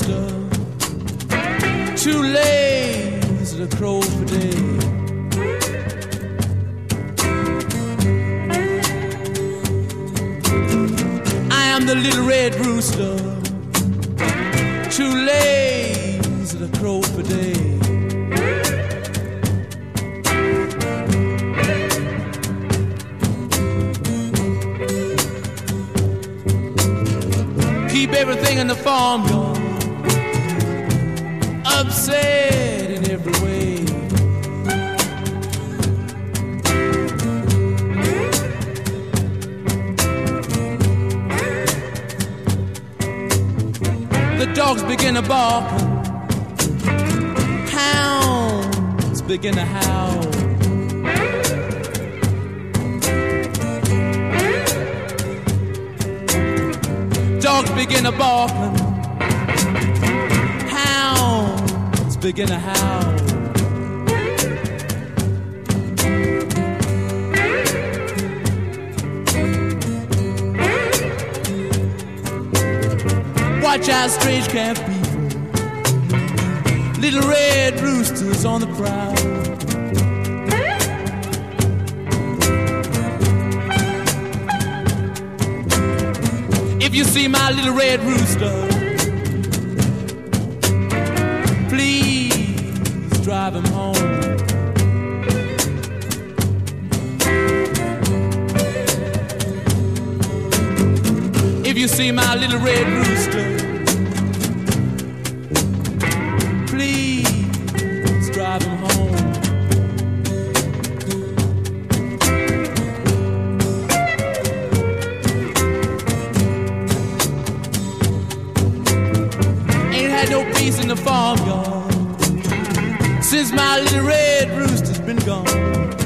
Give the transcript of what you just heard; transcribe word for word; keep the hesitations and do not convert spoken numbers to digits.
rooster, too lazy to crow for day. I am the little red rooster, too lazy to crow for day. Keep everything in the farmyard upset in every way. The dogs begin to bark, hounds begin to howl. Dogs begin to bark, hounds begin to howl. Watch out, strange camp people, little red roosters on the prowl. If you see my little red rooster, please drive him home. If you see my little red rooster, please drive him home. No peace in the farmyard since my little red rooster's been gone.